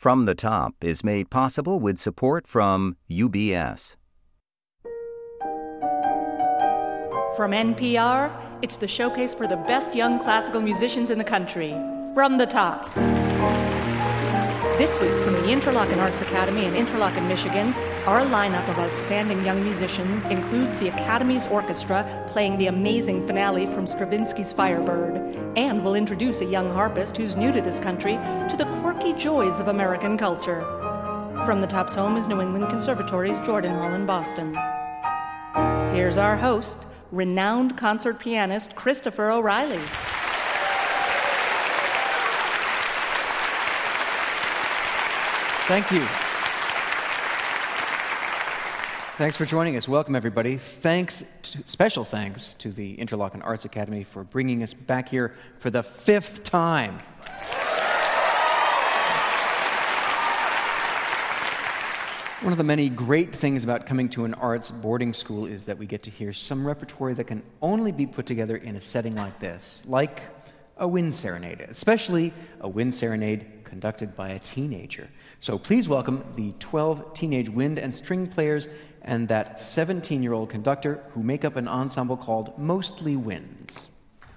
From the Top is made possible with support from UBS. From NPR, it's the showcase for the best young classical musicians in the country, From the Top. This week, from the Interlochen Arts Academy in Interlochen, Michigan, our lineup of outstanding young musicians includes the Academy's orchestra playing the amazing finale from Stravinsky's Firebird, and will introduce a young harpist who's new to this country to the quirky joys of American culture. From the Top's home is New England Conservatory's Jordan Hall in Boston. Here's our host, renowned concert pianist Christopher O'Reilly. Thank you. Thanks for joining us. Welcome, everybody. Special thanks to the Interlochen Arts Academy for bringing us back here for the 5th time. One of the many great things about coming to an arts boarding school is that we get to hear some repertoire that can only be put together in a setting like this, like a wind serenade, especially a wind serenade conducted by a teenager. So please welcome the 12 teenage wind and string players and that 17-year-old conductor who make up an ensemble called Mostly Winds.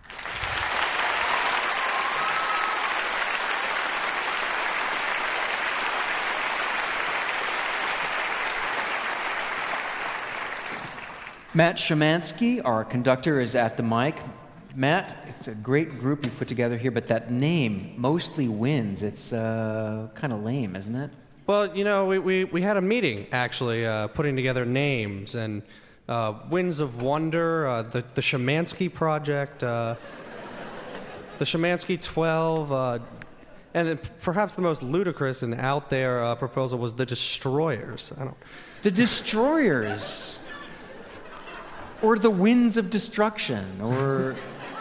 Matt Szymanski, our conductor, is at the mic. Matt, it's a great group you put together here, but that name, Mostly Winds, it's kind of lame, isn't it? Well, you know, we had a meeting, actually, putting together names, and Winds of Wonder, the Szymanski Project, the Szymanski 12, and perhaps the most ludicrous and out there proposal was the Destroyers. The Destroyers! Or the Winds of Destruction, or...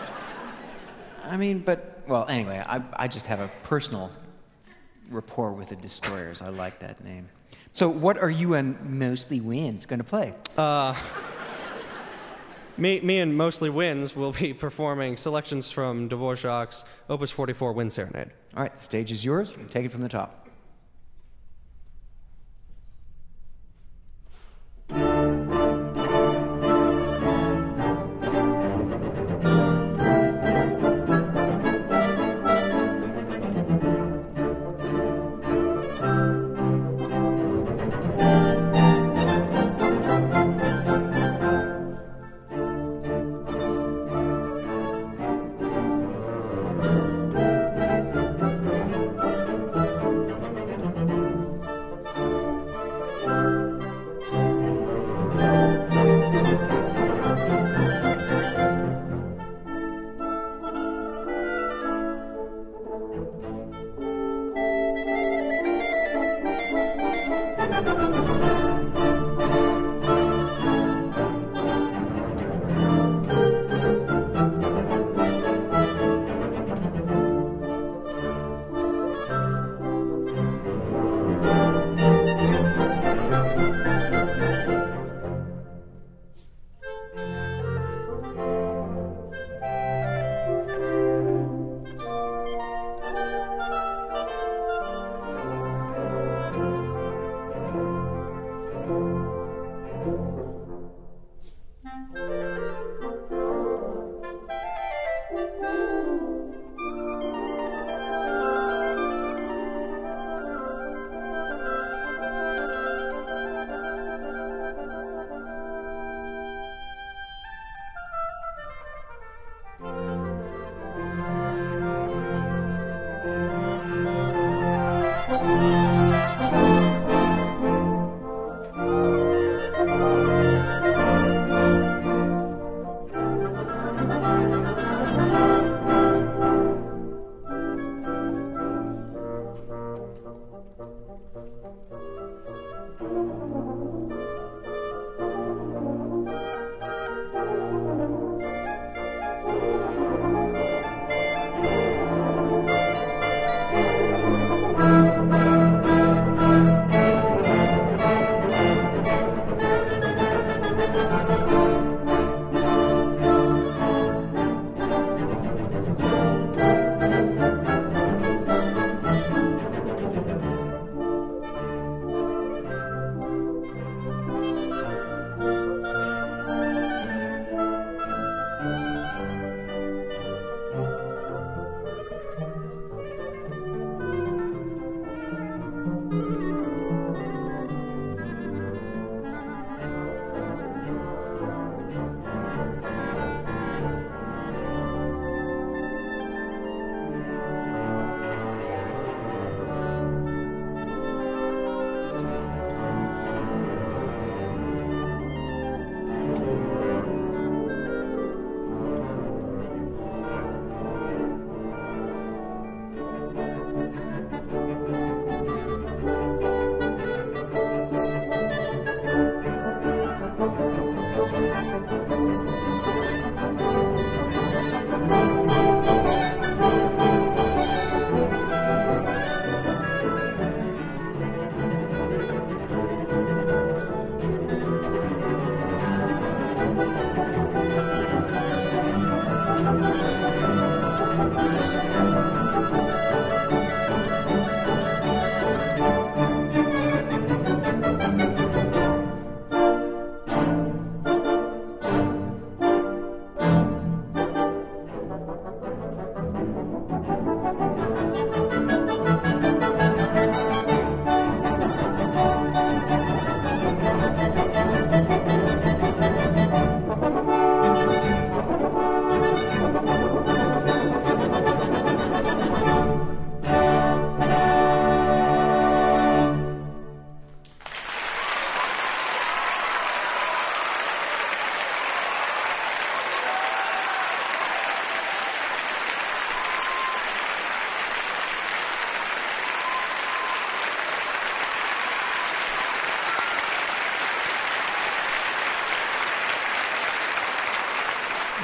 anyway, I just have a personal rapport with the Destroyers. I like that name. So what are you and Mostly Winds going to play? Me and Mostly Winds will be performing selections from Dvorak's Opus 44 Wind Serenade. All right, the stage is yours. You can take it from the top.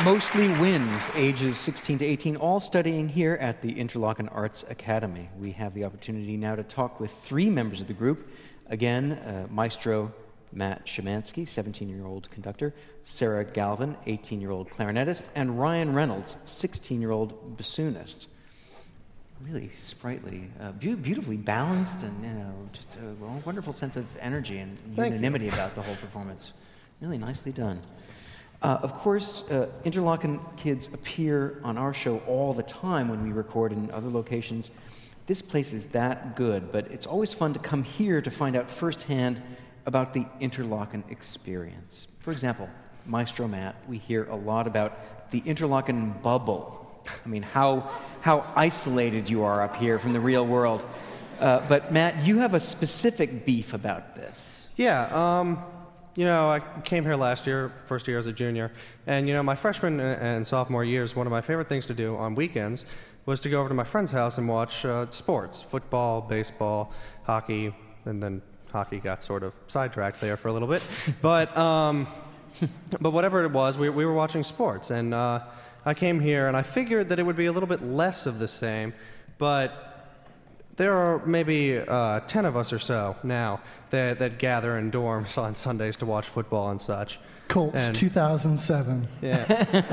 Mostly Wins, ages 16 to 18, all studying here at the Interlochen Arts Academy. We have the opportunity now to talk with 3 members of the group. Again, Maestro Matt Szymanski, 17-year-old conductor, Sarah Galvin, 18-year-old clarinetist, and Ryan Reynolds, 16-year-old bassoonist. Really sprightly, beautifully balanced, and just a wonderful sense of energy and unanimity about the whole performance. Really nicely done. Of course, Interlochen kids appear on our show all the time when we record in other locations. This place is that good, but it's always fun to come here to find out firsthand about the Interlochen experience. For example, Maestro Matt, we hear a lot about the Interlochen bubble. I mean, how isolated you are up here from the real world. But Matt, you have a specific beef about this. Yeah, I came here last year, first year as a junior, and, my freshman and sophomore years, one of my favorite things to do on weekends was to go over to my friend's house and watch sports, football, baseball, hockey, and then hockey got sort of sidetracked there for a little bit. But whatever it was, we were watching sports, and I came here, and I figured that it would be a little bit less of the same, but there are maybe 10 of us or so now that gather in dorms on Sundays to watch football and such. Colts, and 2007. Yeah.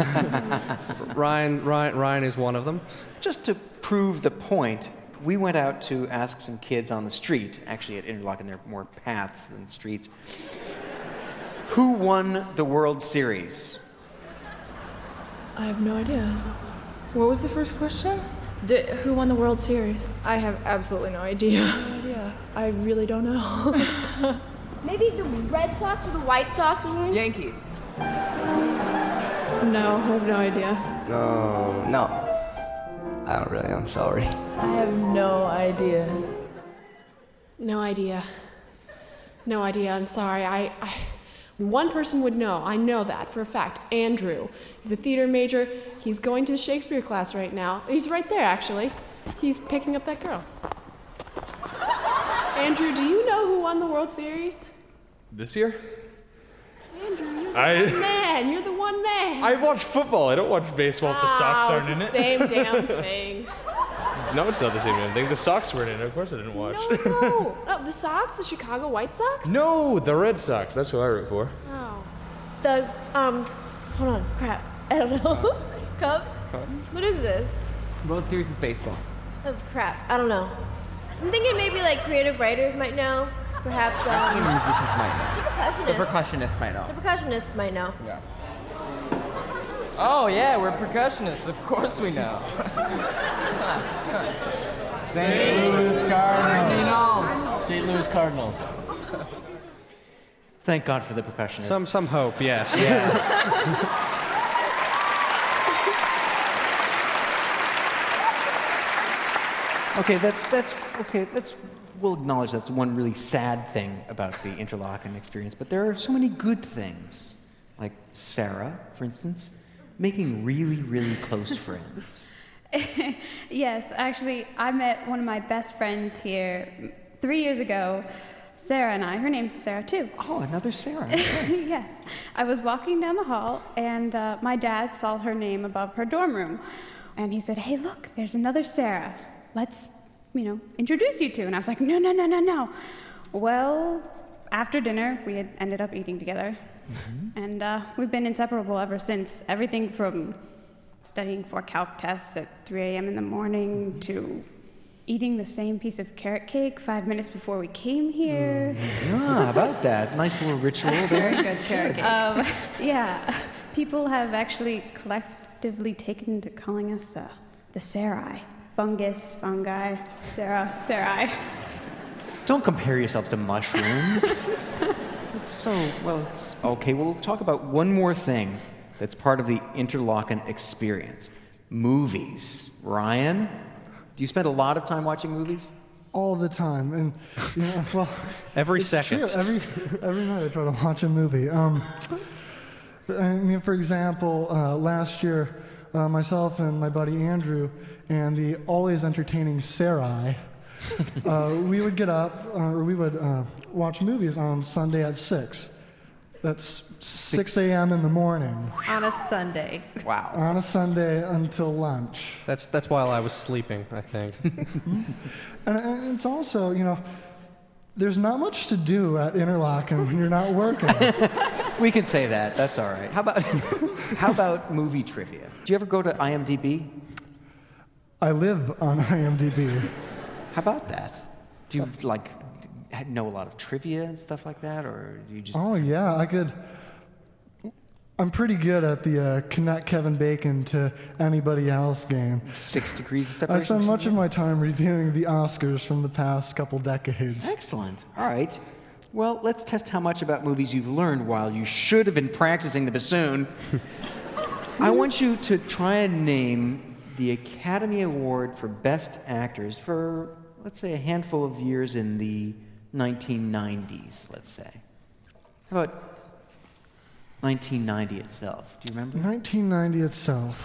Ryan is one of them. Just to prove the point, we went out to ask some kids on the street. Actually, at Interlochen, there are more paths than streets. Who won the World Series? I have no idea. What was the first question? Who won the World Series? I have absolutely no idea. No idea. I really don't know. Maybe the Red Sox or the White Sox or something? Yankees. No, I have no idea. No. I don't really, I'm sorry. I have no idea. No idea. No idea, I'm sorry. One person would know. I know that for a fact. Andrew. He's a theater major. He's going to the Shakespeare class right now. He's right there, actually. He's picking up that girl. Andrew, do you know who won the World Series? This year? Andrew, you're the one man. You're the one man. I watch football. I don't watch baseball if the Sox aren't in it. It's the same damn thing. No, it's not the same damn thing. The Sox weren't in it. Of course I didn't watch. No. Oh, the Sox? The Chicago White Sox? No, the Red Sox. That's who I root for. Oh. The, hold on, crap. I don't know. Cubs? What is this? World Series is baseball. Oh, crap. I don't know. I'm thinking maybe like creative writers might know. Perhaps, The musicians might know. the The percussionists might know. The percussionists might know. Yeah. Oh, yeah, we're percussionists. Of course we know. St. Louis Cardinals. St. Louis Cardinals. Thank God for the percussionists. Some hope, yes. Yeah. Okay, we'll acknowledge that's one really sad thing about the Interlochen experience, but there are so many good things. Like Sarah, for instance, making really, really close friends. Yes, actually, I met one of my best friends here 3 years ago. Sarah and I, her name's Sarah too. Oh, another Sarah. Yes. I was walking down the hall, and my dad saw her name above her dorm room. And he said, "Hey, look, there's another Sarah. Let's, introduce you to." And I was like, no. Well, after dinner, we had ended up eating together. Mm-hmm. And we've been inseparable ever since. Everything from studying for calc tests at 3 a.m. in the morning to eating the same piece of carrot cake 5 minutes before we came here. How about that? Nice little ritual there. Very good carrot cake. Yeah. People have actually collectively taken to calling us the Sarai. Fungus, fungi, Sarai. Don't compare yourself to mushrooms. It's okay. We'll talk about one more thing that's part of the Interlochen experience. Movies. Ryan, do you spend a lot of time watching movies? All the time, and every it's second. True. Every night I try to watch a movie. For example, last year, myself and my buddy Andrew and the always entertaining Sarai, we would get up, or we would watch movies on Sunday at 6. That's 6 a.m. in the morning. On a Sunday. Wow. On a Sunday until lunch. That's while I was sleeping, I think. And it's also, there's not much to do at Interlochen when you're not working. We can say that. That's all right. How about movie trivia? Do you ever go to IMDb? I live on IMDb. How about that? Do you know a lot of trivia and stuff like that, or do you just? Oh yeah, I'm pretty good at the connect Kevin Bacon to anybody else game. 6 degrees of separation. I spend much of my time reviewing the Oscars from the past couple decades. Excellent. All right. Well, let's test how much about movies you've learned while you should have been practicing the bassoon. I want you to try and name the Academy Award for Best Actors for, let's say, a handful of years in the 1990s, let's say. How about 1990 itself? Do you remember? 1990 itself.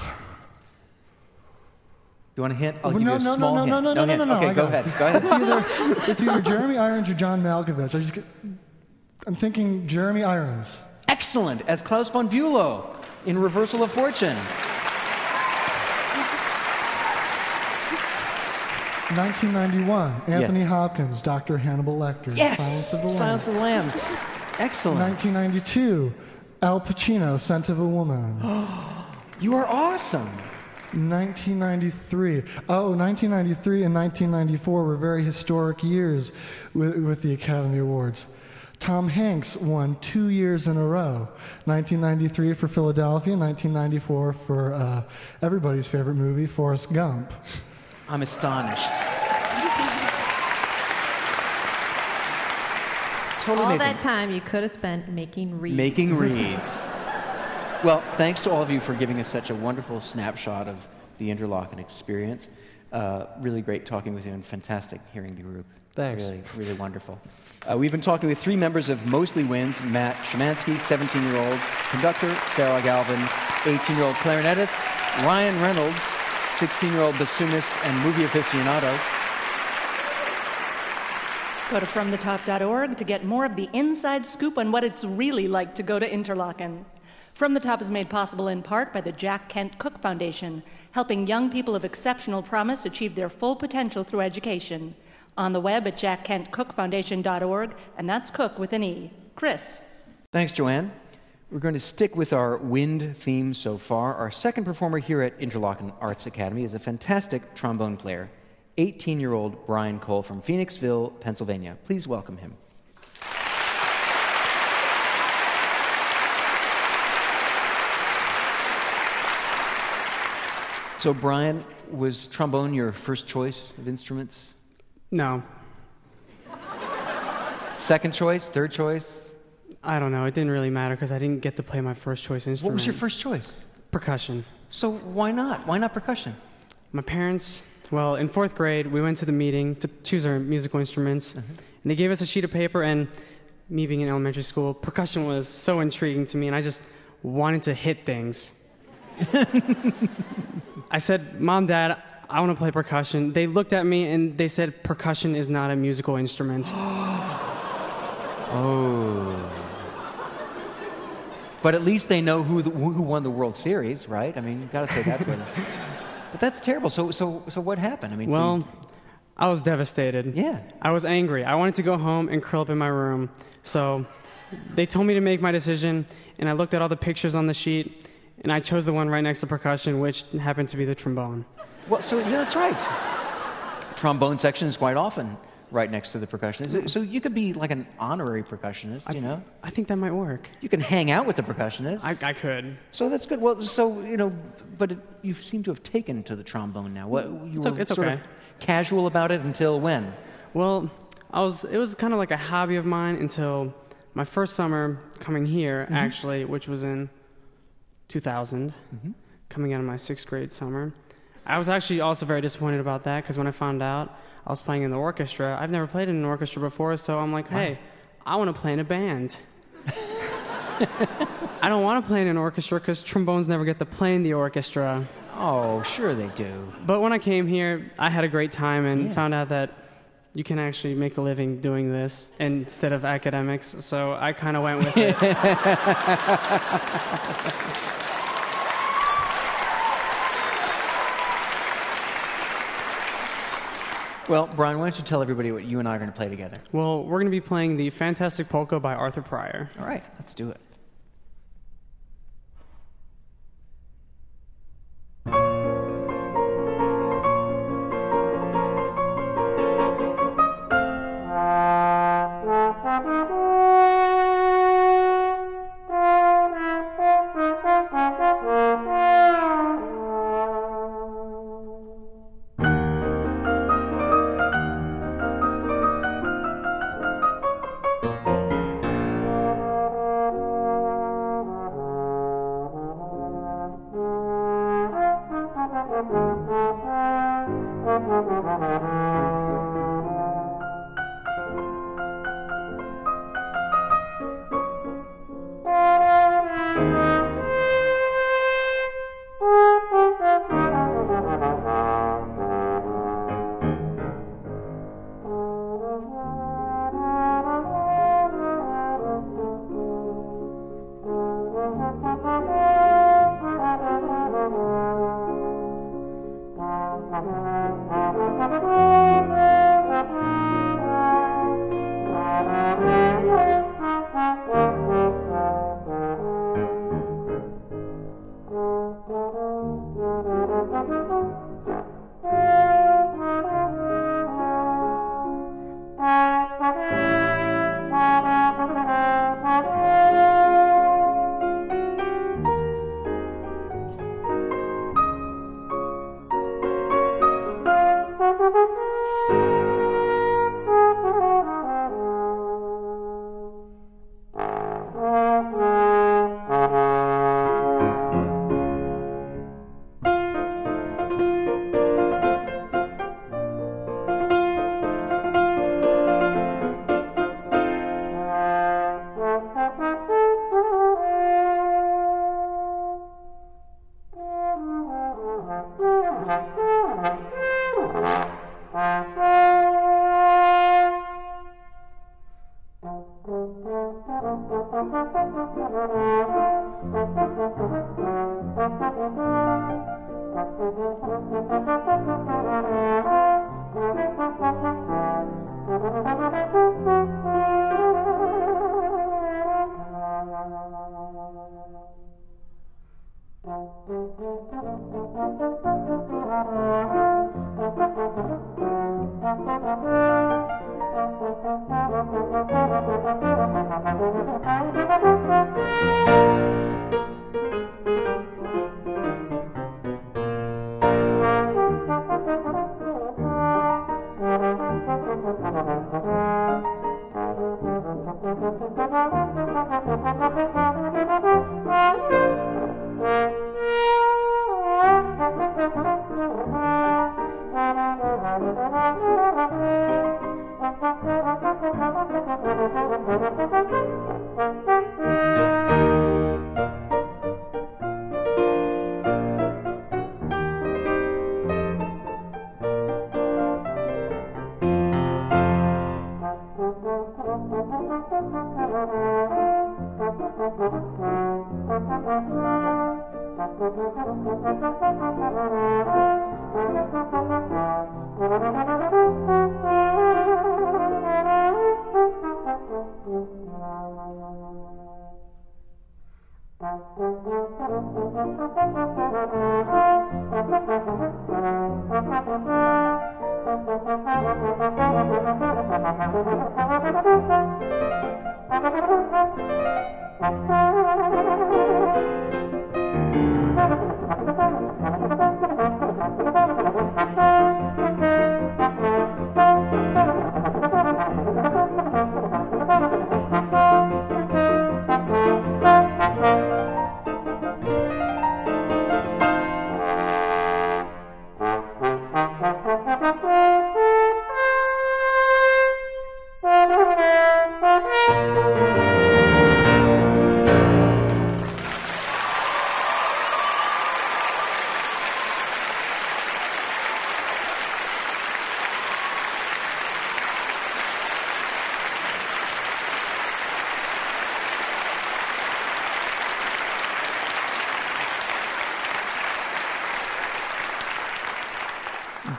You want a hint? I'll give you a small hint. No. Okay, go ahead. It's either Jeremy Irons or John Malkovich. I'm thinking Jeremy Irons. Excellent, as Klaus von Bülow in Reversal of Fortune. 1991, Anthony Hopkins, Dr. Hannibal Lecter. Yes! Silence of the Lambs. Excellent. 1992, Al Pacino, Scent of a Woman. You are awesome. 1993. 1993 and 1994 were very historic years with the Academy Awards. Tom Hanks won 2 years in a row. 1993 for Philadelphia, 1994 for everybody's favorite movie, Forrest Gump. I'm astonished. Totally All amazing. that time you could have spent making reeds. Making reeds. Well, thanks to all of you for giving us such a wonderful snapshot of the Interlochen experience. Really great talking with you and fantastic hearing the group. Thanks. Really, really wonderful. We've been talking with 3 members of Mostly Wins: Matt Szymanski, 17-year-old conductor; Sarah Galvin, 18-year-old clarinetist; Ryan Reynolds, 16-year-old bassoonist and movie aficionado. Go to FromTheTop.org to get more of the inside scoop on what it's really like to go to Interlochen. From the Top is made possible in part by the Jack Kent Cooke Foundation, helping young people of exceptional promise achieve their full potential through education. On the web at jackkentkookefoundation.org, and that's Cook with an E. Chris. Thanks, Joanne. We're going to stick with our wind theme so far. Our second performer here at Interlochen Arts Academy is a fantastic trombone player, 18-year-old Brian Cole from Phoenixville, Pennsylvania. Please welcome him. So, Brian, was trombone your first choice of instruments? No. Second choice? Third choice? I don't know. It didn't really matter because I didn't get to play my first choice instrument. What was your first choice? Percussion. So why not? Why not percussion? My parents, well, in 4th grade, we went to the meeting to choose our musical instruments, and they gave us a sheet of paper, and me being in elementary school, percussion was so intriguing to me, and I just wanted to hit things. I said, Mom, Dad, I want to play percussion. They looked at me and they said, percussion is not a musical instrument. Oh. But at least they know who won the World Series, right? I mean, you've got to say that for them. But that's terrible. So what happened? I mean, well, I was devastated. Yeah. I was angry. I wanted to go home and curl up in my room. So they told me to make my decision, and I looked at all the pictures on the sheet, and I chose the one right next to percussion, which happened to be the trombone. Well, so yeah, that's right. Trombone section is quite often right next to the percussionist. So you could be like an honorary percussionist, you know? I think that might work. You can hang out with the percussionist. I could. So that's good. Well, so, you know, but you seem to have taken to the trombone now. What, you were it's sort okay. of casual about it until when? Well, it was kind of like a hobby of mine until my first summer coming here, actually, which was in 2000, coming out of my 6th grade summer. I was actually also very disappointed about that because when I found out I was playing in the orchestra, I've never played in an orchestra before, so I'm like, hey, I want to play in a band. I don't want to play in an orchestra because trombones never get to play in the orchestra. Oh, sure they do. But when I came here, I had a great time and found out that you can actually make a living doing this instead of academics. So I kind of went with it. Well, Brian, why don't you tell everybody what you and I are going to play together? Well, we're going to be playing the Fantastic Polka by Arthur Pryor. All right, let's do it.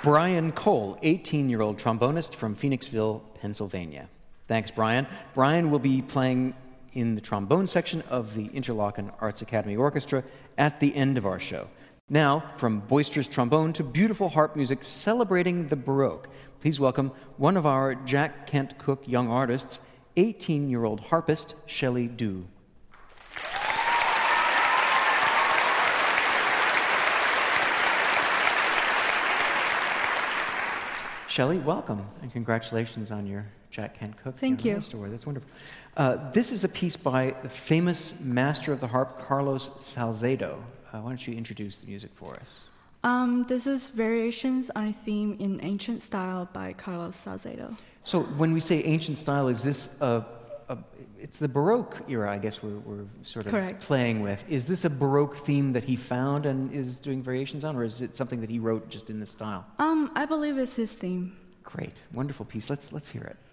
Brian Cole, 18-year-old trombonist from Phoenixville, Pennsylvania. Thanks, Brian. Brian will be playing in the trombone section of the Interlochen Arts Academy Orchestra at the end of our show. Now, from boisterous trombone to beautiful harp music celebrating the Baroque, please welcome one of our Jack Kent Cooke young artists, 18-year-old harpist Shelley Dew. Shelley, welcome, and congratulations on your Jack Kent Cooke Thank you. Award. That's wonderful. This is a piece by the famous master of the harp, Carlos Salcedo. Why don't you introduce the music for us? This is Variations on a Theme in Ancient Style by Carlos Salcedo. So when we say ancient style, is this it's the Baroque era, I guess we're sort of Correct. playing with. Is this a Baroque theme that he found and is doing variations on, or is it something that he wrote just in this style? I believe it's his theme. Great, wonderful piece. Let's hear it.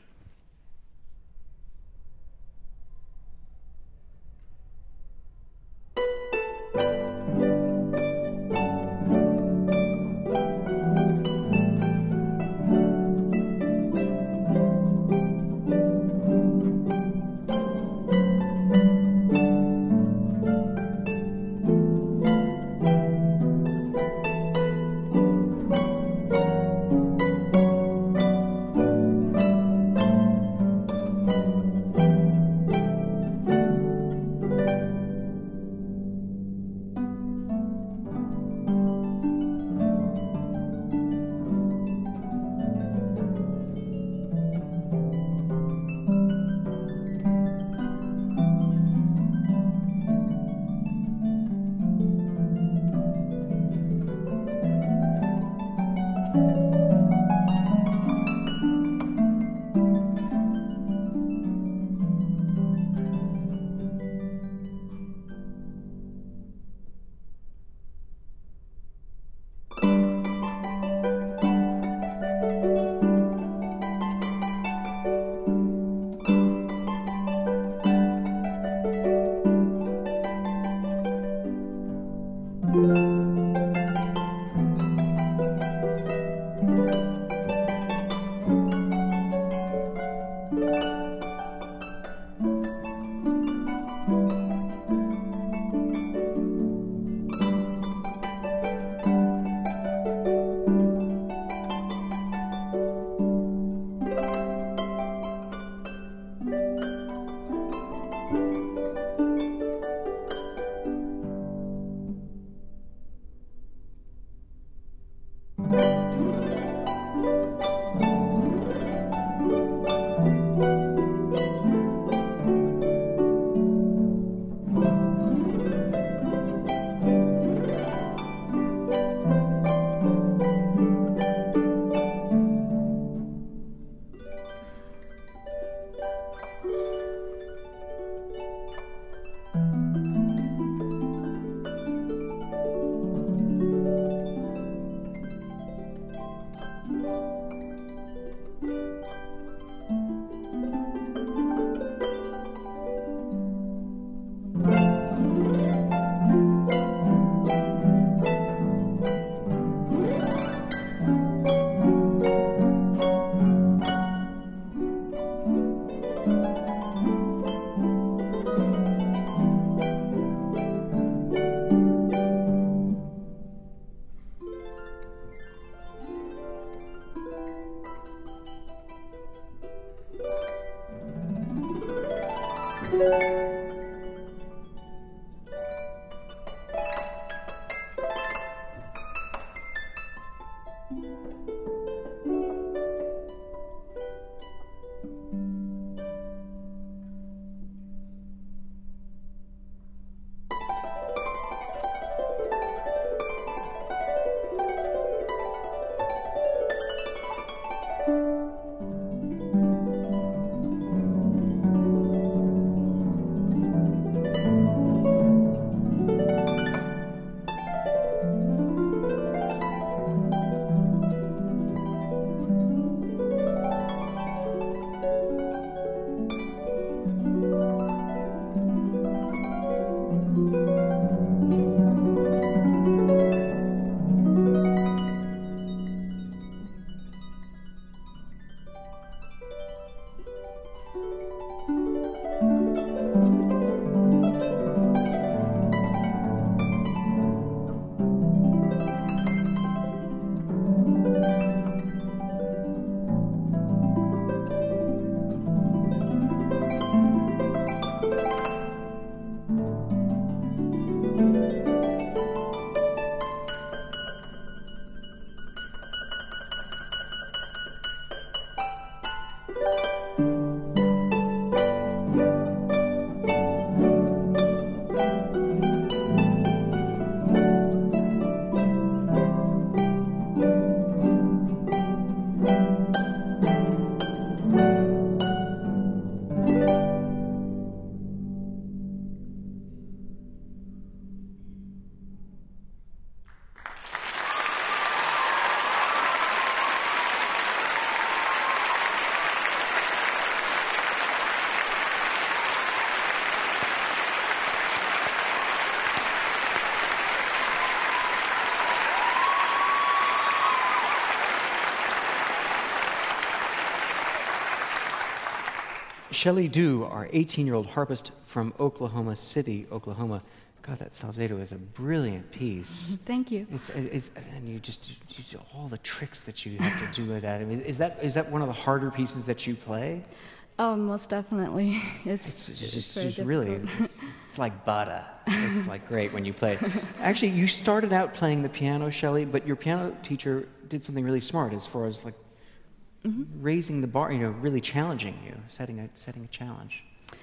Shelley Du, our 18-year-old harpist from Oklahoma City, Oklahoma. God, that Salzedo is a brilliant piece. Thank you. And you do all the tricks that you have to do with that. I mean, is that one of the harder pieces that you play? Oh, most definitely. It's just really, it's like butter. It's like great when you play. Actually, you started out playing the piano, Shelley, but your piano teacher did something really smart as far as like raising the bar, really challenging you, setting a challenge.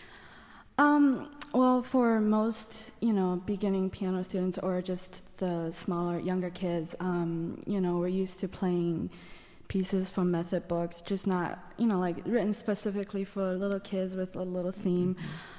Well, for most, beginning piano students or just the smaller, younger kids, we're used to playing pieces from method books, just not, like written specifically for little kids with a little theme.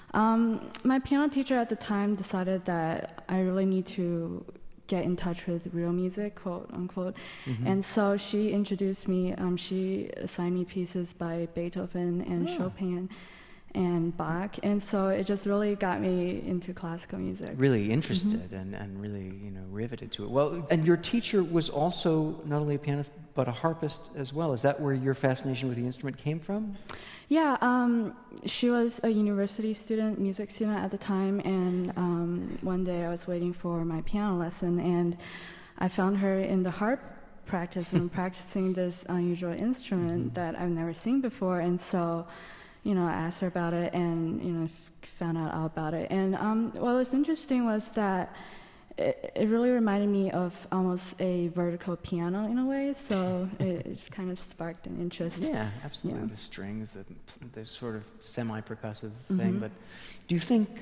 My piano teacher at the time decided that I really need to get in touch with real music, quote unquote. And so she introduced me, she assigned me pieces by Beethoven and Chopin and Bach, and so it just really got me into classical music. Really interested and really, riveted to it. Well, and your teacher was also not only a pianist, but a harpist as well. Is that where your fascination with the instrument came from? Yeah, she was a university student, music student at the time, and one day I was waiting for my piano lesson, and I found her in the harp practice room practicing this unusual instrument that I've never seen before, and so I asked her about it and, found out all about it. And what was interesting was that it really reminded me of almost a vertical piano in a way, so it kind of sparked an interest. Yeah, absolutely. Yeah. The strings, the sort of semi-percussive thing. But do you think,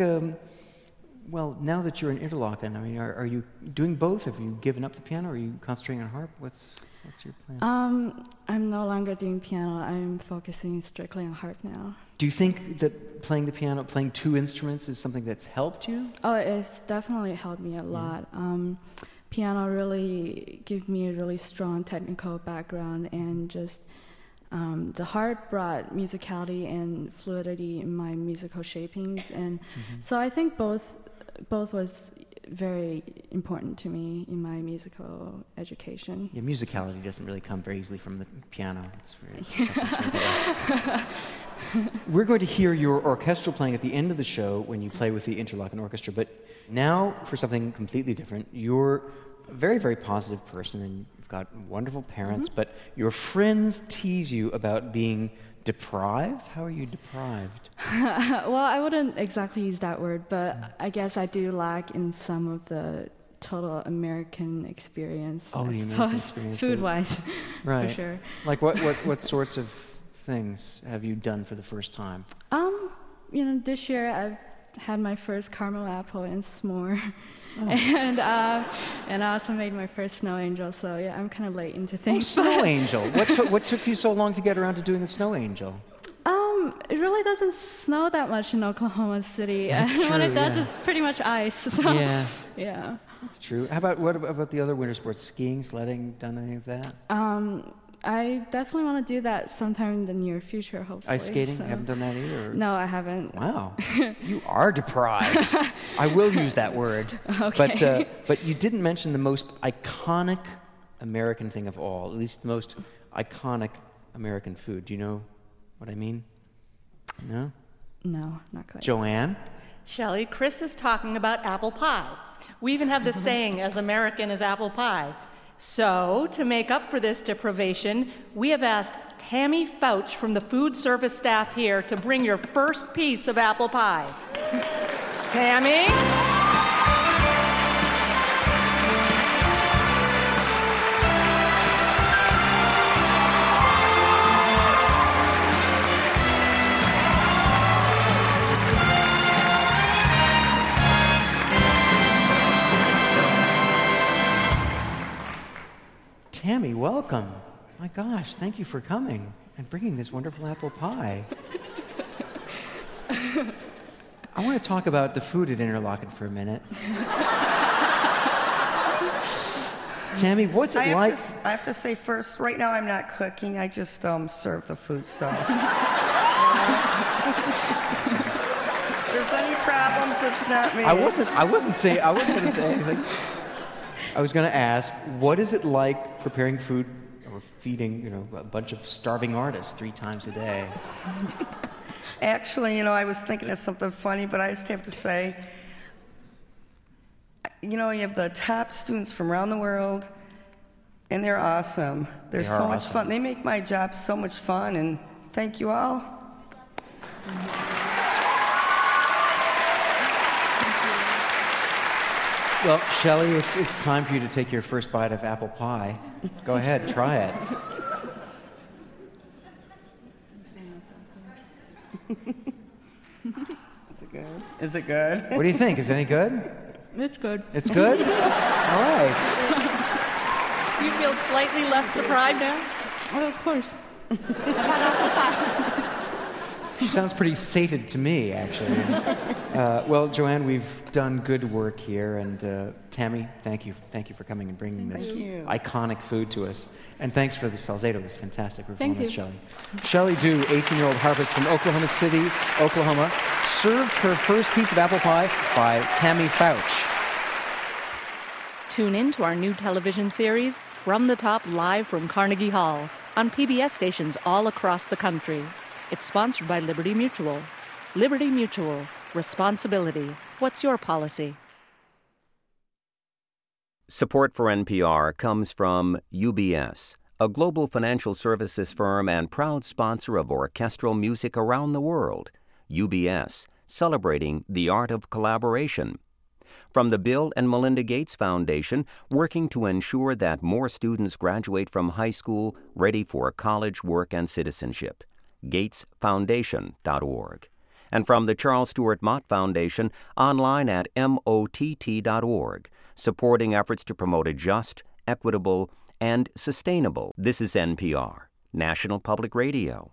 well, now that you're in Interlochen, I mean, are you doing both? Have you given up the piano, or are you concentrating on harp? What's your plan? I'm no longer doing piano. I'm focusing strictly on harp now. Do you think that playing the piano, playing two instruments, is something that's helped you? Oh, it's definitely helped me a lot. Piano really gave me a really strong technical background, and just the harp brought musicality and fluidity in my musical shapings, and so I think both was very important to me in my musical education. Yeah, musicality doesn't really come very easily from the piano. It's very tough. We're going to hear your orchestral playing at the end of the show when you play with the Interlochen Orchestra, but now for something completely different. You're a very, very positive person, and you've got wonderful parents, but your friends tease you about being deprived? How are you deprived? Well, I wouldn't exactly use that word, but I guess I do lack in some of the total American experience. Oh, the American experience. Food-wise, right. For sure. Like what sorts of things have you done for the first time? This year I've had my first caramel apple and s'more. And I also made my first snow angel, so yeah, I'm kind of late into things. Snow angel. What took you so long to get around to doing the snow angel? It really doesn't snow that much in Oklahoma City. That's true, when it does, it's pretty much ice. So, yeah. That's true. What about the other winter sports? Skiing, sledding, done any of that? I definitely want to do that sometime in the near future, hopefully. Ice skating? You haven't done that either? Or? No, I haven't. Wow. You are deprived. I will use that word. Okay. But you didn't mention the most iconic American thing of all, at least the most iconic American food. Do you know what I mean? No? No, not quite. Joanne? Shelley, Chris is talking about apple pie. We even have the saying, as American as apple pie. So, to make up for this deprivation, we have asked Tammy Fouch from the food service staff here to bring your first piece of apple pie. Tammy? Tammy, welcome. My gosh, thank you for coming and bringing this wonderful apple pie. I want to talk about the food at Interlochen for a minute. Tammy, what's it like? I have to say first, right now I'm not cooking. I just serve the food, so. If there's any problems, it's not me. I wasn't going to say anything. I was going to ask, what is it like preparing food or feeding, a bunch of starving artists 3 times a day? Actually, I was thinking of something funny, but I just have to say, you have the top students from around the world, and they're awesome. They're so much fun. They make my job so much fun, and thank you all. Well, Shelley, it's time for you to take your first bite of apple pie. Go ahead, try it. Is it good? Is it good? What do you think? Is it any good? It's good. It's good? All right. Do you feel slightly less deprived now? Oh, of course. She sounds pretty sated to me, actually. Well, Joanne, we've done good work here, and Tammy, thank you for coming and bringing this iconic food to us. And thanks for the Salzedo. It was fantastic performance, Shelley. Shelley Du, 18-year-old harpist from Oklahoma City, Oklahoma, served her first piece of apple pie by Tammy Fouch. Tune in to our new television series, From the Top, live from Carnegie Hall, on PBS stations all across the country. It's sponsored by Liberty Mutual. Liberty Mutual. Responsibility. What's your policy? Support for NPR comes from UBS, a global financial services firm and proud sponsor of orchestral music around the world. UBS, celebrating the art of collaboration. From the Bill and Melinda Gates Foundation, working to ensure that more students graduate from high school ready for college, work, and citizenship. GatesFoundation.org. And from the Charles Stewart Mott Foundation, online at MOTT.org, supporting efforts to promote a just, equitable, and sustainable. This is NPR, National Public Radio.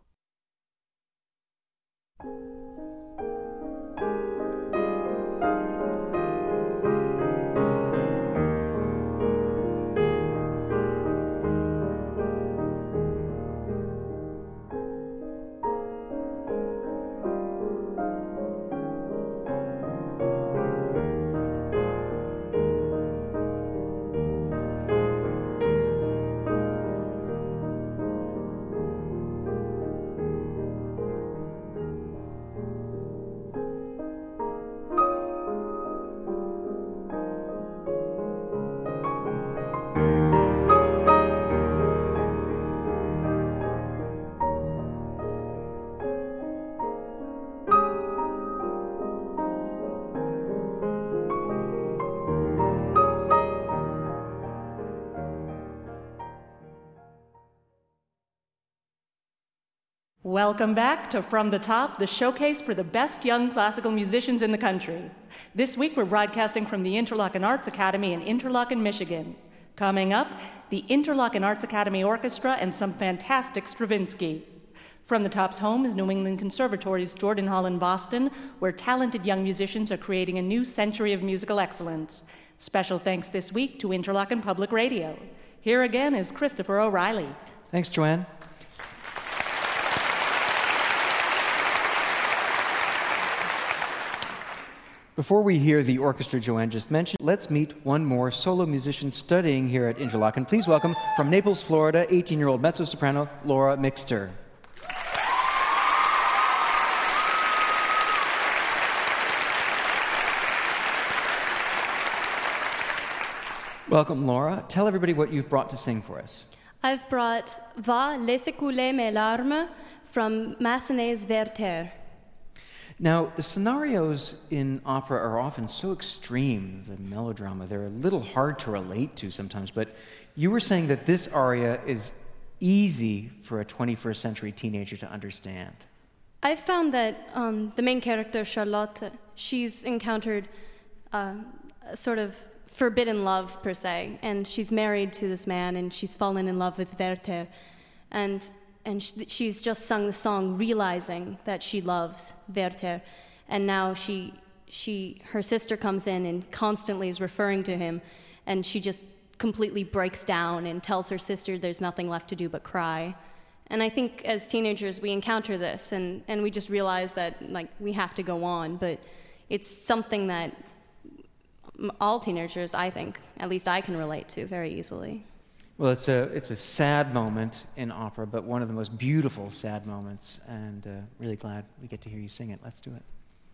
Welcome back to From the Top, the showcase for the best young classical musicians in the country. This week we're broadcasting from the Interlochen Arts Academy in Interlochen, Michigan. Coming up, the Interlochen Arts Academy Orchestra and some fantastic Stravinsky. From the Top's home is New England Conservatory's Jordan Hall in Boston, where talented young musicians are creating a new century of musical excellence. Special thanks this week to Interlochen Public Radio. Here again is Christopher O'Reilly. Thanks, Joanne. Before we hear the orchestra Joanne just mentioned, let's meet one more solo musician studying here at Interlochen. Please welcome, from Naples, Florida, 18-year-old mezzo-soprano Laura Mixter. Welcome, Laura. Tell everybody what you've brought to sing for us. I've brought Va laisser couler mes larmes from Massenet's Werther. Now, the scenarios in opera are often so extreme, the melodrama, they're a little hard to relate to sometimes, but you were saying that this aria is easy for a 21st century teenager to understand. I've found that the main character, Charlotte, she's encountered a sort of forbidden love, per se, and she's married to this man, and she's fallen in love with Werther, and she's just sung the song realizing that she loves Werther, and now her sister comes in and constantly is referring to him, and she just completely breaks down and tells her sister there's nothing left to do but cry. And I think as teenagers we encounter this, and we just realize that like we have to go on, but it's something that all teenagers, I think, at least I can relate to very easily. Well, it's a sad moment in opera, but one of the most beautiful sad moments, and really glad we get to hear you sing it. Let's do it.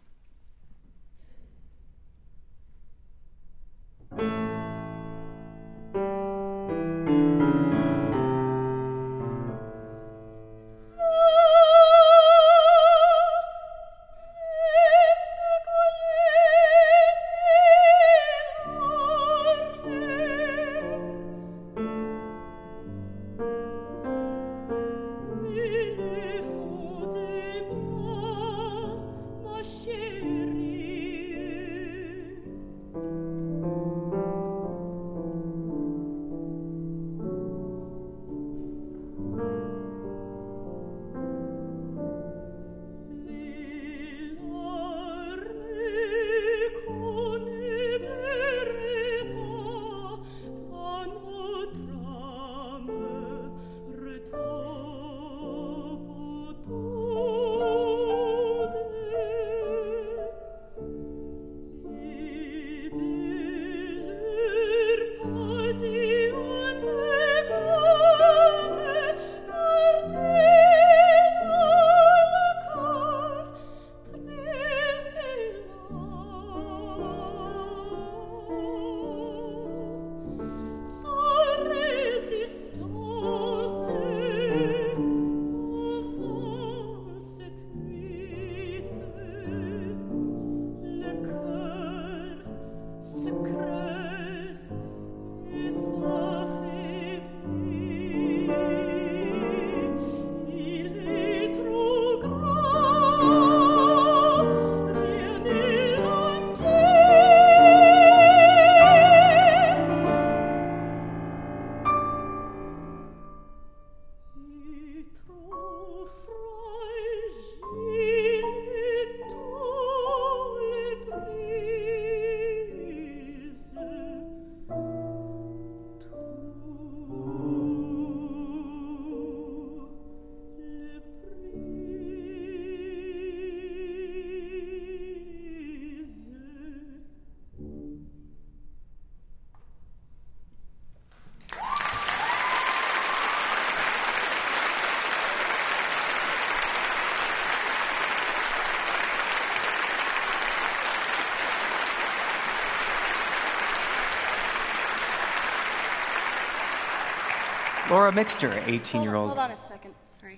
Laura Mixter, 18-year-old. Hold on a second. Sorry.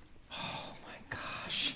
Oh my gosh.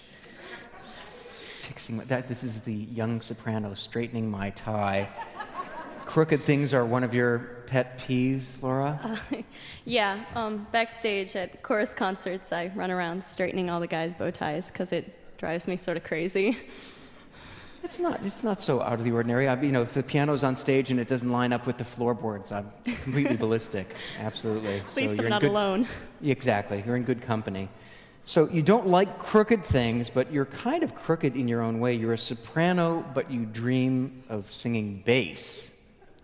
Fixing that. This is the young soprano straightening my tie. Crooked things are one of your pet peeves, Laura? Yeah. Backstage at chorus concerts, I run around straightening all the guys' bow ties because it drives me sort of crazy. It's not so out of the ordinary. If the piano's on stage and it doesn't line up with the floorboards, I'm completely ballistic. Absolutely. At least I'm not alone. Exactly. You're in good company. So you don't like crooked things, but you're kind of crooked in your own way. You're a soprano, but you dream of singing bass.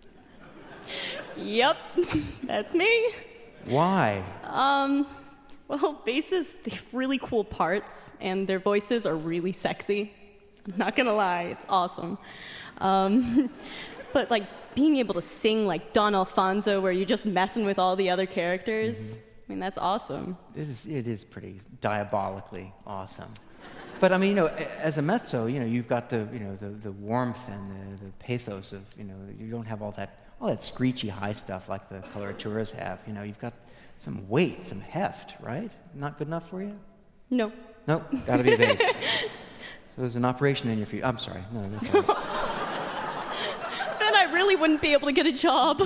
Yep, that's me. Why? Well, basses, they have really cool parts, and their voices are really sexy. I'm not gonna lie, it's awesome. But like being able to sing like Don Alfonso, where you're just messing with all the other characters, I mean, that's awesome. It is pretty diabolically awesome. But as a mezzo, you've got the warmth and the pathos of, you don't have all that all that screechy high stuff like the coloraturas have. You know, you've got some weight, some heft, right? Not good enough for you? No. Nope, gotta be a bass. So there's an operation in your future. I'm sorry. No, that's all right. Then I really wouldn't be able to get a job.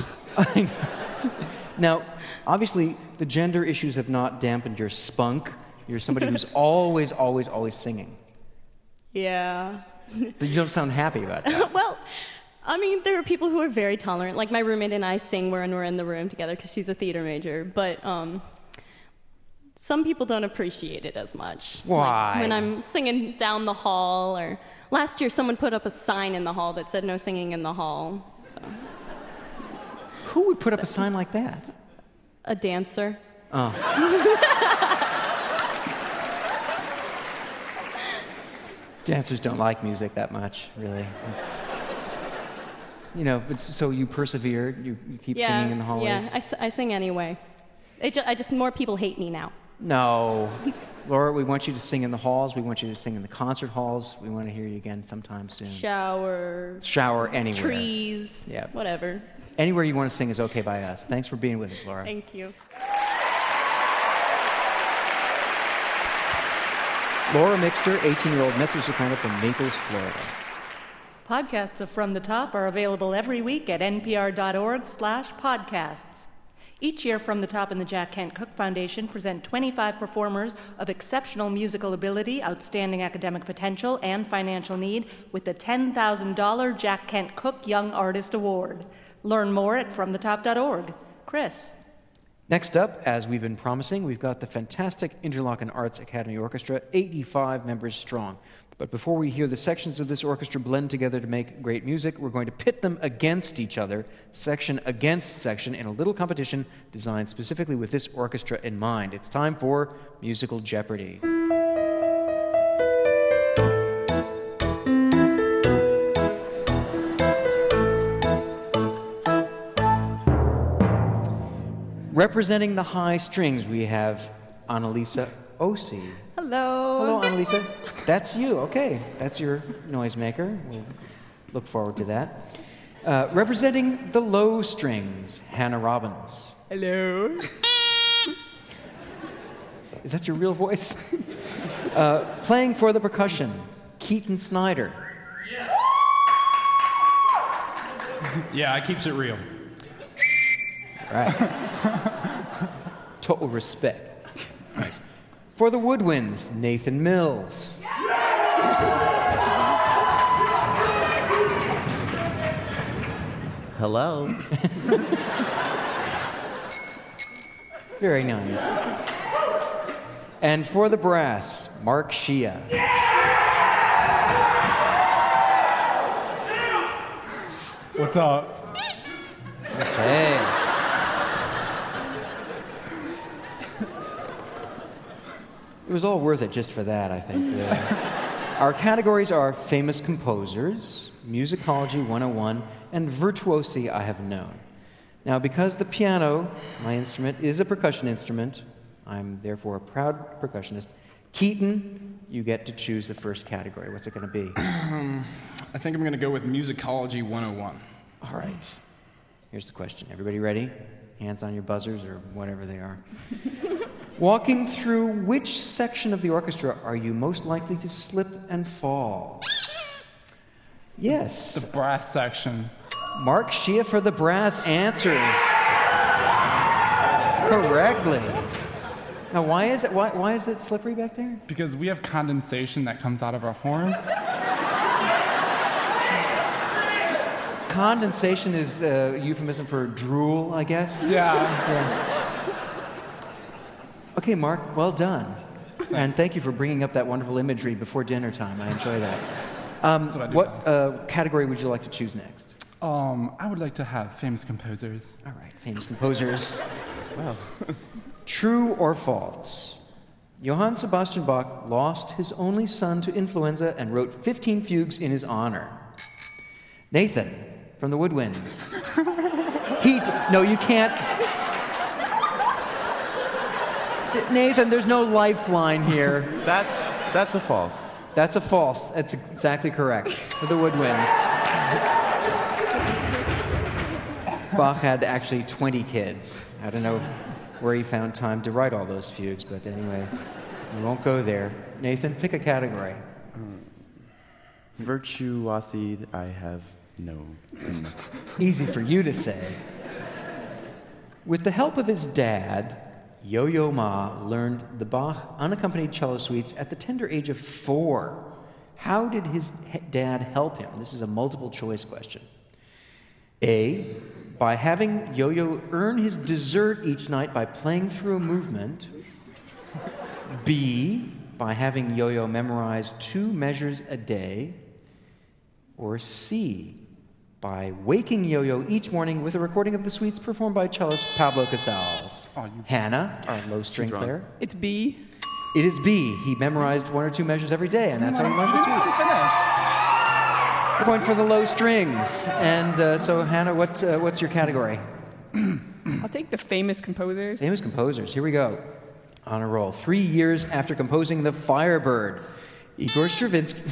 Now, obviously, the gender issues have not dampened your spunk. You're somebody who's always, always, always singing. Yeah. But you don't sound happy about that. Well, I mean, there are people who are very tolerant. Like my roommate and I sing when we're in the room together because she's a theater major. But some people don't appreciate it as much. Why? Like when I'm singing down the hall, or last year someone put up a sign in the hall that said no singing in the hall. So. Who would put up a sign like that? A dancer. Oh. Dancers don't like music that much, really. You know, but so you persevere, you keep singing in the hallways? Yeah, I sing anyway. I just more people hate me now. No. Laura, we want you to sing in the halls. We want you to sing in the concert halls. We want to hear you again sometime soon. Shower anywhere. Trees. Yeah. Whatever. Anywhere you want to sing is okay by us. Thanks for being with us, Laura. Thank you. Laura Mixter, 18-year-old mezzo-soprano from Naples, Florida. Podcasts of From the Top are available every week at npr.org/podcasts. Each year, From the Top and the Jack Kent Cooke Foundation present 25 performers of exceptional musical ability, outstanding academic potential, and financial need with the $10,000 Jack Kent Cooke Young Artist Award. Learn more at fromthetop.org. Chris. Next up, as we've been promising, we've got the fantastic Interlochen Arts Academy Orchestra, 85 members strong. But before we hear the sections of this orchestra blend together to make great music, we're going to pit them against each other, section against section, in a little competition designed specifically with this orchestra in mind. It's time for Musical Jeopardy! Representing the high strings, we have Annalisa Osi. Hello. Hello, Annalisa. That's you. Okay. That's your noisemaker. We'll look forward to that. Representing the low strings, Hannah Robbins. Hello. Is that your real voice? Playing for the percussion, Keaton Snyder. Yeah, it keeps it real. Right. Total respect. Nice. For the woodwinds, Nathan Mills. Hello. Very nice. And for the brass, Mark Shia. What's up? Okay. It was all worth it just for that, I think. Our categories are famous composers, musicology 101, and virtuosi I have known. Now, because the piano, my instrument, is a percussion instrument, I'm therefore a proud percussionist. Keaton, you get to choose the first category. What's it going to be? I think I'm going to go with musicology 101. All right. Here's the question. Everybody ready? Hands on your buzzers or whatever they are. Walking through which section of the orchestra are you most likely to slip and fall? Yes. The brass section. Mark Shia for the brass answers correctly. Now, why is it? Why is it slippery back there? Because we have condensation that comes out of our horn. Condensation is a euphemism for drool, I guess. Yeah. Okay, Mark, well done. And thank you for bringing up that wonderful imagery before dinner time. I enjoy that. That's what I do what category would you like to choose next? I would like to have famous composers. All right, famous composers. Well, true or false? Johann Sebastian Bach lost his only son to influenza and wrote 15 fugues in his honor. Nathan, from the Woodwinds. No, you can't. Nathan, there's no lifeline here. That's a false. That's a false. That's exactly correct. For the Woodwinds. Bach had actually 20 kids. I don't know where he found time to write all those fugues, but anyway, we won't go there. Nathan, pick a category. Virtuosity, I have no. Easy for you to say. With the help of his dad, Yo-Yo Ma learned the Bach unaccompanied cello suites at the tender age of 4. How did his dad help him? This is a multiple choice question. A, by having Yo-Yo earn his dessert each night by playing through a movement. B, by having Yo-Yo memorize 2 measures a day. Or C, by waking Yo-Yo each morning with a recording of the suites performed by cellist Pablo Casals. Hannah, our low string player. It's B. It is B. He memorized 1 or 2 measures every day, and that's how he learned the suites. A point for the low strings. And so, Hannah, what's your category? I'll take the famous composers. Famous composers. Here we go. On a roll. 3 years after composing the Firebird, Igor Stravinsky.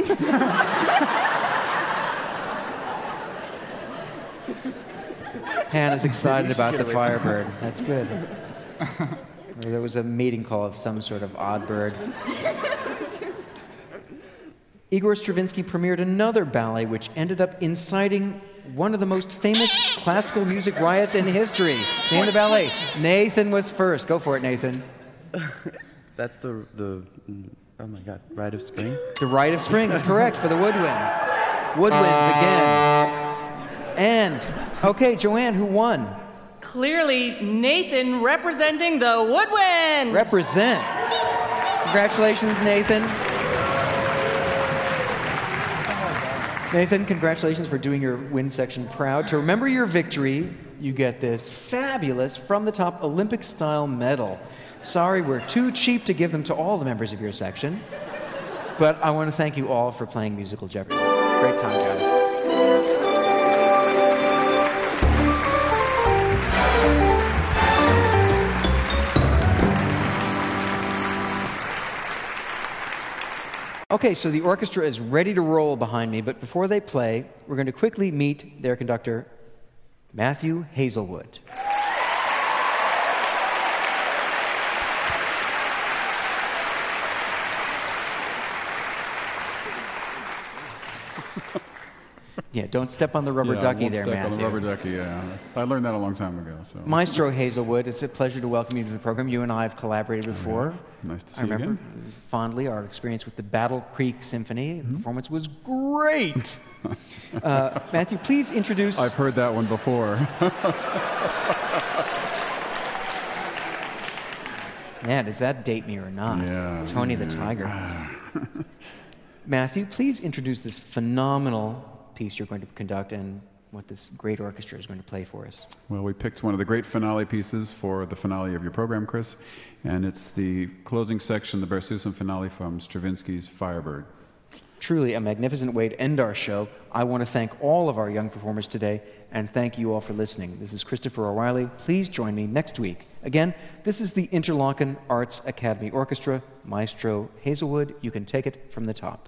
Hannah's excited about the Firebird. That's good. There was a mating call of some sort of odd bird. Igor Stravinsky premiered another ballet which ended up inciting one of the most famous classical music riots in history. Name the ballet. Nathan was first. Go for it, Nathan. That's the oh my God, Rite of Spring? The Rite of Spring is correct for the Woodwinds. Woodwinds again. And, okay, Joanne, who won? Clearly, Nathan representing the Woodwinds. Represent. Congratulations, Nathan. Nathan, congratulations for doing your win section proud. To remember your victory, you get this fabulous From the Top Olympic-style medal. Sorry, we're too cheap to give them to all the members of your section. But I want to thank you all for playing Musical Jeopardy. Great time, guys. Okay, so the orchestra is ready to roll behind me, but before they play, we're going to quickly meet their conductor, Matthew Hazelwood. Yeah, don't step on the rubber ducky there, Matthew. On the rubber ducky, yeah. I learned that a long time ago. So. Maestro Hazelwood, it's a pleasure to welcome you to the program. You and I have collaborated before. Nice to see I remember you fondly our experience with the Battle Creek Symphony. The performance was great. Matthew, please introduce... I've heard that one before. Man, does that date me or not? Yeah. Tony the Tiger. Matthew, please introduce this phenomenal piece you're going to conduct and what this great orchestra is going to play for us. Well, we picked one of the great finale pieces for the finale of your program, Chris, and it's the closing section, the Berceusam finale from Stravinsky's Firebird. Truly a magnificent way to end our show. I want to thank all of our young performers today, and thank you all for listening. This is Christopher O'Reilly. Please join me next week. Again, this is the Interlochen Arts Academy Orchestra, Maestro Hazelwood. You can take it from the top.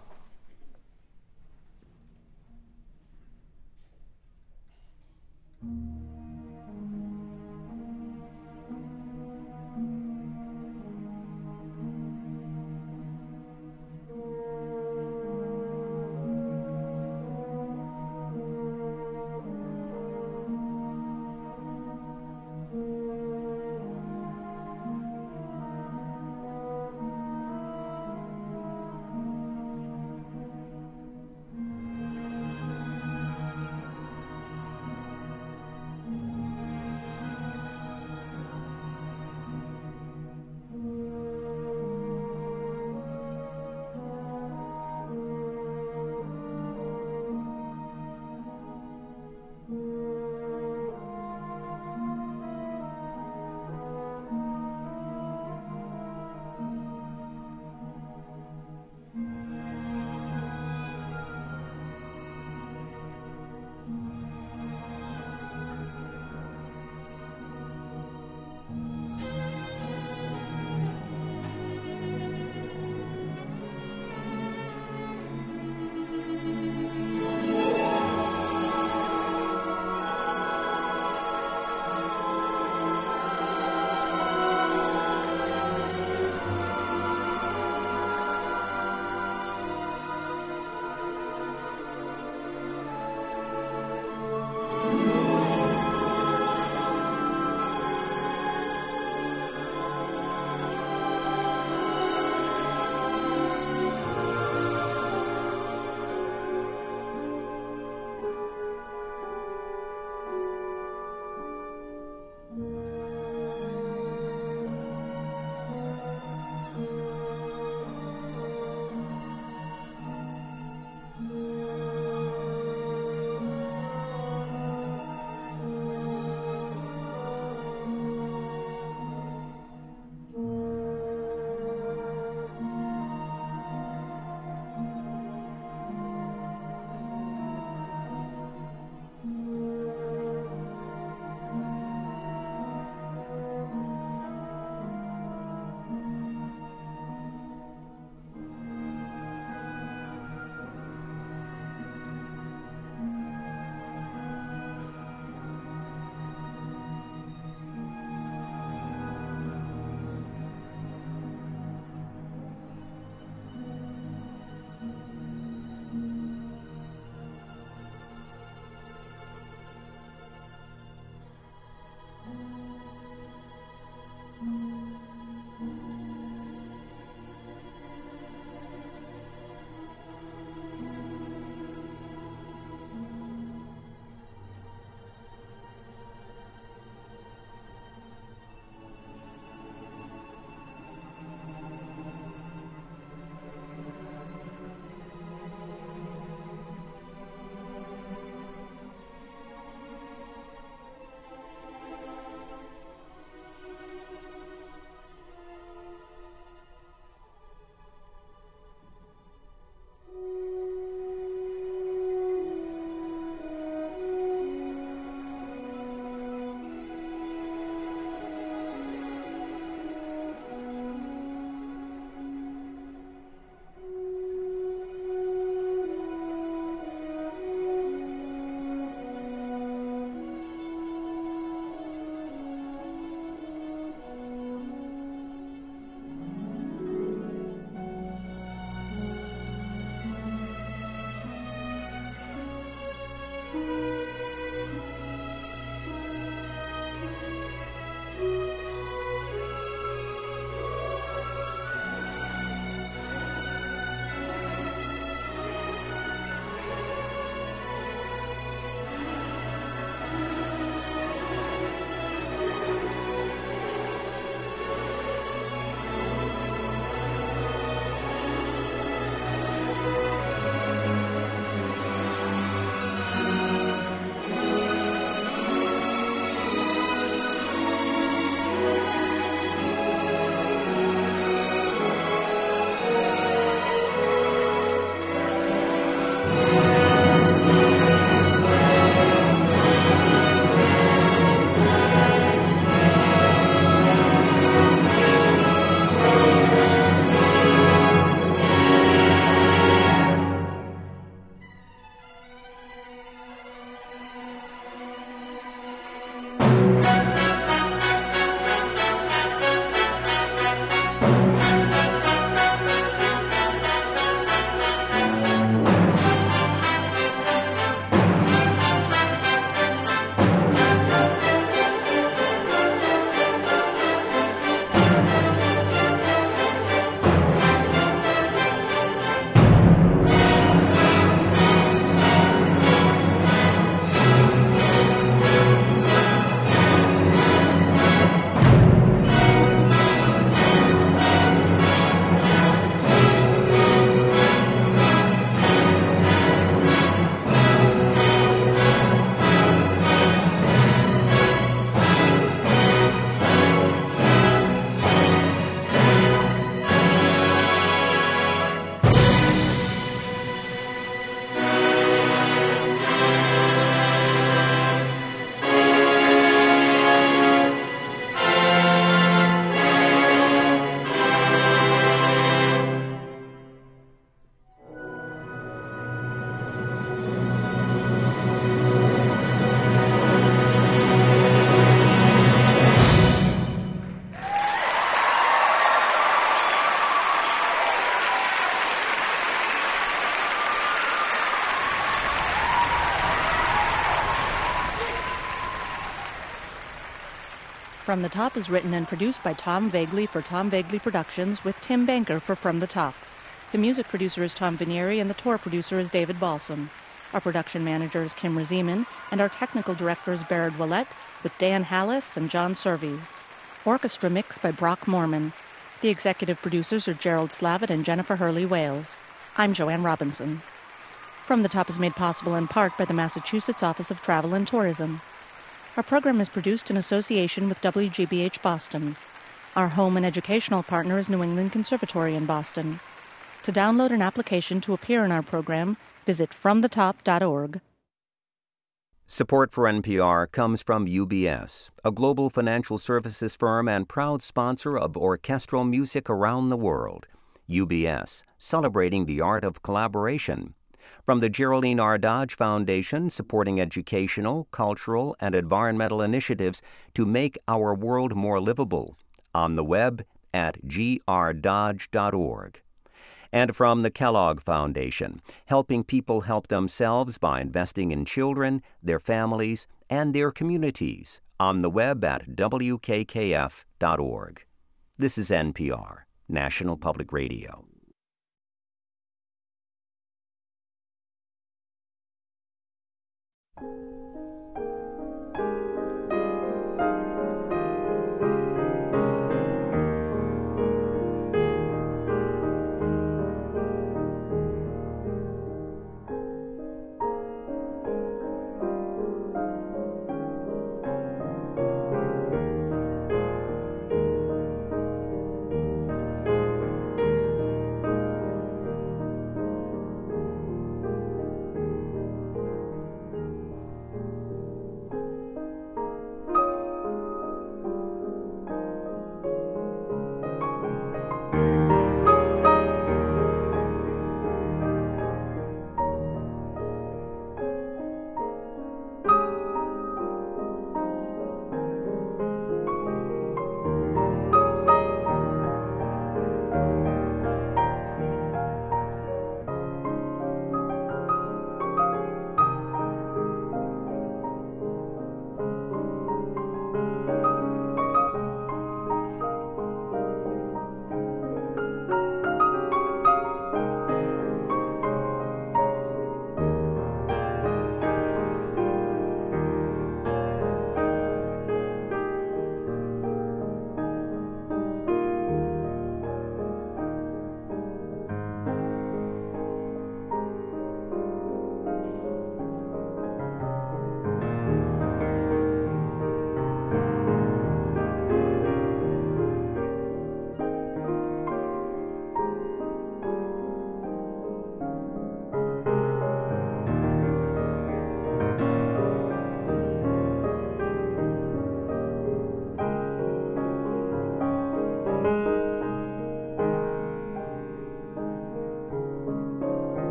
From the Top is written and produced by Tom Vagley for Tom Vagley Productions with Tim Banker for From the Top. The music producer is Tom Vinieri and the tour producer is David Balsam. Our production manager is Kim Raziman and our technical director is Baird Willett with Dan Hallis and John Surveys. Orchestra mix by Brock Morman. The executive producers are Gerald Slavitt and Jennifer Hurley Wales. I'm Joanne Robinson. From the Top is made possible in part by the Massachusetts Office of Travel and Tourism. Our program is produced in association with WGBH Boston. Our home and educational partner is New England Conservatory in Boston. To download an application to appear in our program, visit fromthetop.org. Support for NPR comes from UBS, a global financial services firm and proud sponsor of orchestral music around the world. UBS, celebrating the art of collaboration. From the Geraldine R. Dodge Foundation, supporting educational, cultural, and environmental initiatives to make our world more livable. On the web at grdodge.org. And from the Kellogg Foundation, helping people help themselves by investing in children, their families, and their communities. On the web at wkkf.org. This is NPR, National Public Radio.